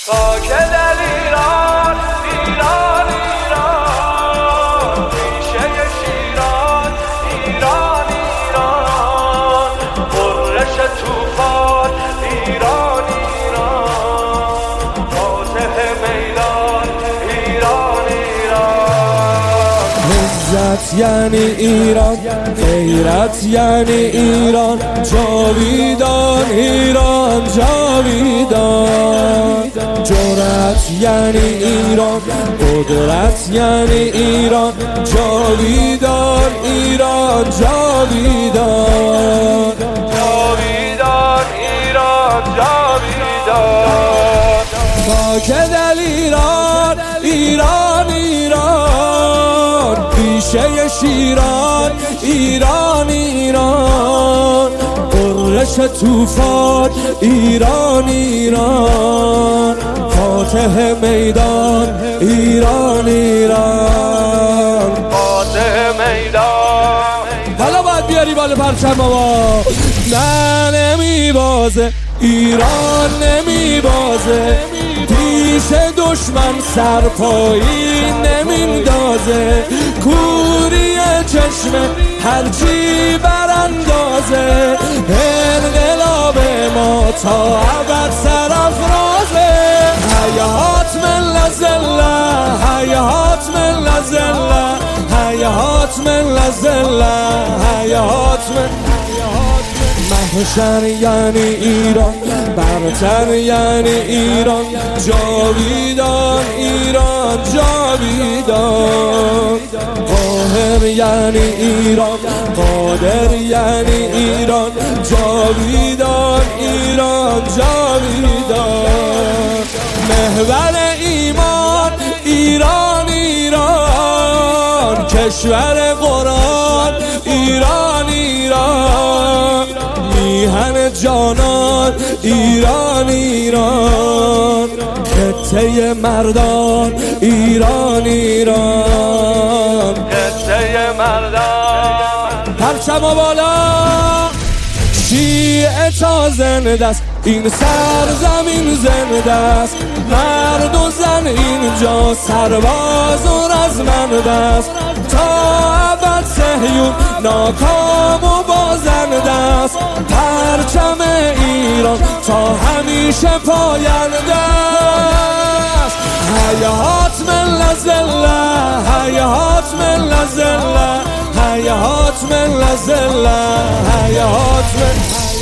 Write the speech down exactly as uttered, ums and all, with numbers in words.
خاک در ایران، ایران ایران، ریشه شیران، ایران ایران، غرش طوفان، ایران ایران، فاتح میدان، ایران ایران. عزت یعنی ایران، غیرت یعنی ایران، جاویدان ایران جاویدان. جرأت یعنی ایران، قدرت یعنی ایران، جاویدان ایران جاویدان. جاویدان ایران جاویدان. خاک دل ایران، ایران ایران، ریشه شیران، ایران ایران، غرش طوفان، ایران ایران، فاتح میدان، ایران ایران، فاتح میدان. حالا باید بیاری بالا پرچم بابا. نه نمیبازه ایران، نمیبازه پیش دشمن، سرپایی نمیندازه. کوری چشم هرچی براندازه، انقلاب ما تا ابد سرافرازه. حیات من لزله، حیات من لزله، حیات من لزله، حیات من. محشر یعنی ایران، برتر یعنی ایران، جاویدان ایران جاویدان. قاهر یعنی ایران، قادر یعنی ایران، جاویدان ایران جاویدان. محور ایمان، ایران ایران، کشور قرآن، ایران ایران، میهن جانان، ایران ایران، خطه مردان، ایران ایران، خطه مردان. پرچم بالا. شیعه تا زنده است، این سرزمین زنده است، مرد و زن اینجا سرباز و رزمنده است. تا ابد صهیون ناکام و بازنده است، پرچم ایران تا همیشه پاینده است. حیات من لزله، حیات من لزله، حیات من لزله، حیات من.